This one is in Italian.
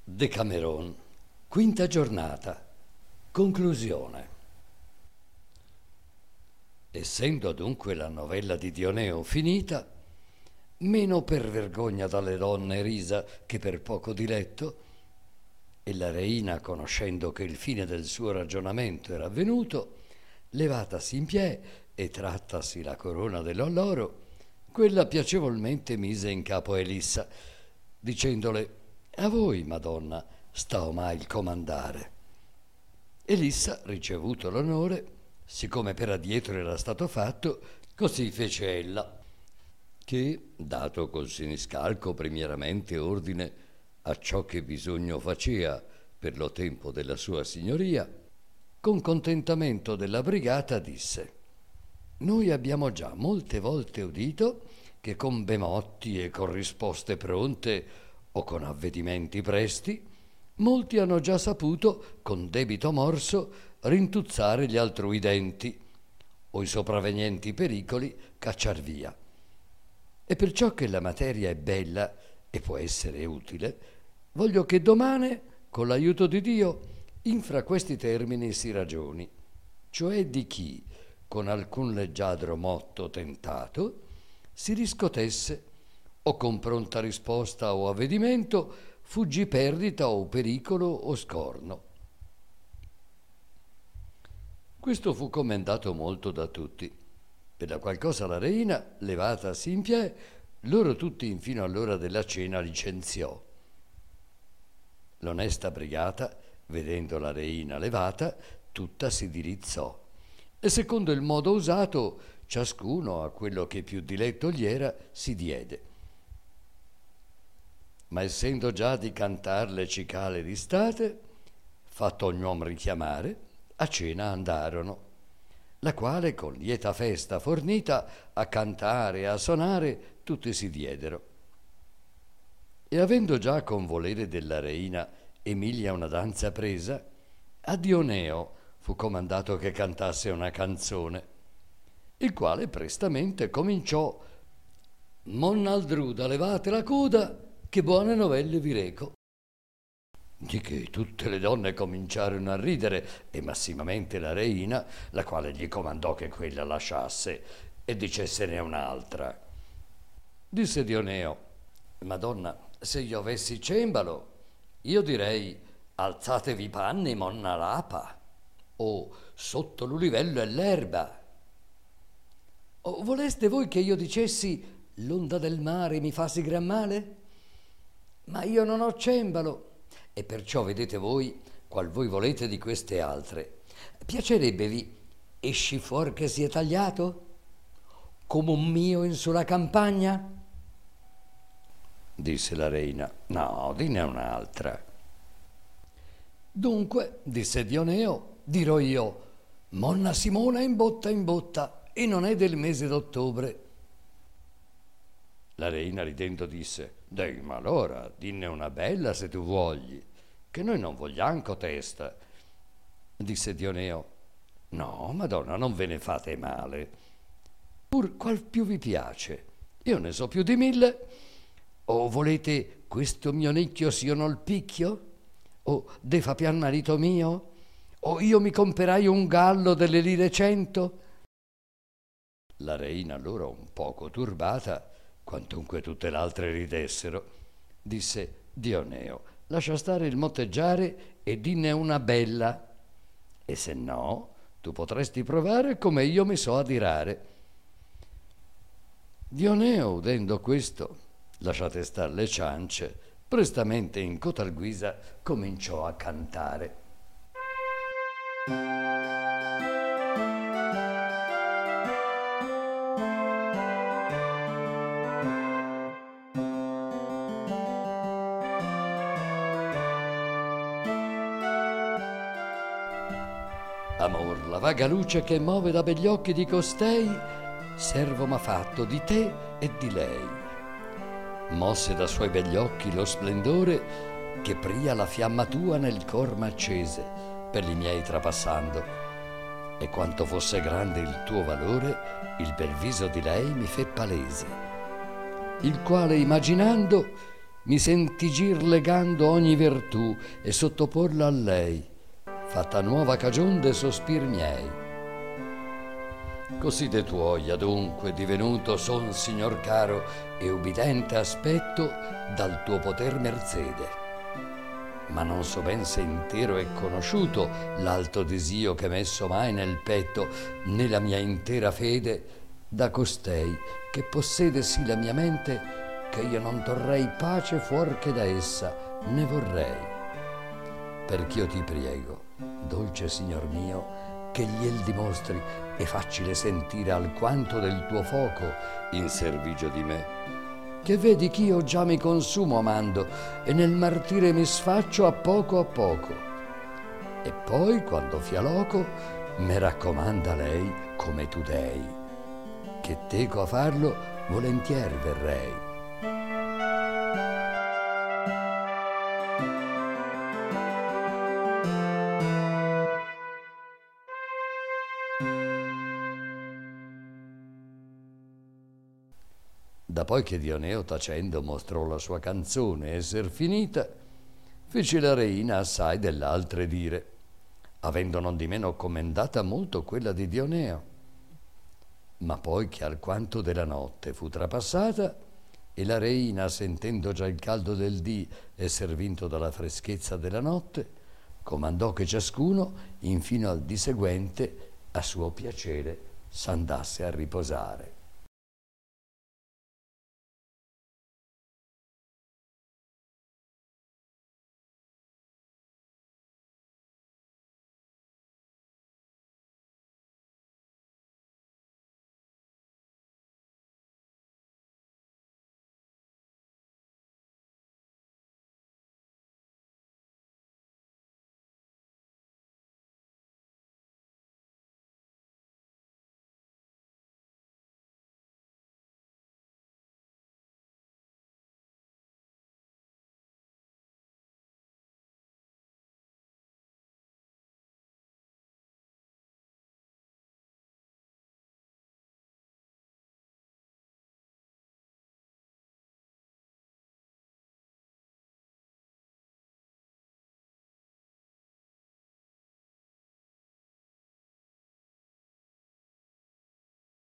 Decameron, quinta giornata, conclusione. Essendo dunque la novella di Dioneo finita, meno per vergogna dalle donne risa che per poco diletto, e la reina, conoscendo che il fine del suo ragionamento era venuto, levatasi in piè e trattasi la corona dell'alloro, quella piacevolmente mise in capo a Elissa, dicendole: a voi, Madonna, sta omai il comandare. Elissa, ricevuto l'onore, siccome per addietro era stato fatto, così fece ella, che, dato col siniscalco primieramente ordine a ciò che bisogno facea per lo tempo della sua signoria, con contentamento della brigata disse: noi abbiamo già molte volte udito che con bemotti e con risposte pronte o con avvedimenti presti, molti hanno già saputo con debito morso rintuzzare gli altrui denti o i sopravvenienti pericoli cacciar via. E perciò che la materia è bella e può essere utile, voglio che domane, con l'aiuto di Dio, infra questi termini si ragioni, cioè di chi, con alcun leggiadro motto tentato, si riscotesse o con pronta risposta o avvedimento fuggì perdita o pericolo o scorno. Questo fu commendato molto da tutti, per la qual cosa la reina, levatasi in piè, loro tutti infino all'ora della cena licenziò. L'onesta brigata, vedendo la reina levata, tutta si dirizzò, e secondo il modo usato, ciascuno a quello che più diletto gli era si diede. Ma essendo già di cantar le cicale di state, fatto ognuom richiamare, a cena andarono, la quale con lieta festa fornita a cantare e a sonare tutti si diedero. E avendo già con volere della reina Emilia una danza presa, a Dioneo fu comandato che cantasse una canzone, il quale prestamente cominciò: Monnaldruda, levate la coda, che buone novelle vi reco. Di che tutte le donne cominciarono a ridere, e massimamente la reina, la quale gli comandò che quella lasciasse e dicessene un'altra. Disse Dioneo: Madonna, se io avessi cembalo, io direi: alzatevi i panni, monna Lapa, o sotto l'ulivello e l'erba. O voleste voi che io dicessi: l'onda del mare mi fa sì gran male? Ma io non ho cembalo, e perciò vedete voi qual voi volete di queste altre. Piacerebbevi esci fuor che sia tagliato, come un mio in sulla campagna? Disse la reina: no, dinne un'altra. Dunque, disse Dioneo, dirò io: Monna Simona in botta, e non è del mese d'ottobre. La reina ridendo disse: dai, ma allora dinne una bella se tu vogli, che noi non vogliamo cotesta. Disse Dioneo: no, Madonna, non ve ne fate male, pur qual più vi piace, io ne so più di 1000. O volete questo mio nicchio s'io nol picchio? O defa pian marito mio? O io mi comperai un gallo delle lire 100? La reina allora, un poco turbata, quantunque tutte l'altre ridessero, disse: Dioneo, lascia stare il motteggiare e dinne una bella, e se no tu potresti provare come io mi so adirare. Dioneo, udendo questo, lasciate star le ciance, prestamente in cotal guisa cominciò a cantare. Amor, la vaga luce che move da begli occhi di costei, servo m'ha fatto di te e di lei. Mosse da suoi begli occhi lo splendore che pria la fiamma tua nel cor m'accese per li miei trapassando, e quanto fosse grande il tuo valore, il bel viso di lei mi fe palese, il quale immaginando mi senti gir legando ogni virtù e sottoporla a lei, fatta nuova cagion de sospir miei. Così de tuoi adunque divenuto son, signor caro, e ubidente aspetto dal tuo poter merzede. Ma non so ben se intero è conosciuto l'alto desio che messo mai nel petto, né la mia intera fede da costei che possede sì la mia mente, che io non torrei pace fuor che da essa ne vorrei. Perch'io ti priego, dolce signor mio, che gliel dimostri e faccile sentire alquanto del tuo foco in servigio di me, che vedi ch'io già mi consumo amando e nel martire mi sfaccio a poco, e poi quando fia loco me raccomanda lei come tu dei, che teco a farlo volentier verrei. Da poi che Dioneo tacendo mostrò la sua canzone esser finita, fece la reina assai dell'altre dire, avendo non di meno commendata molto quella di Dioneo. Ma poi che alquanto della notte fu trapassata, e la reina, sentendo già il caldo del dì esser vinto dalla freschezza della notte, comandò che ciascuno, infino al dì seguente, a suo piacere s'andasse a riposare.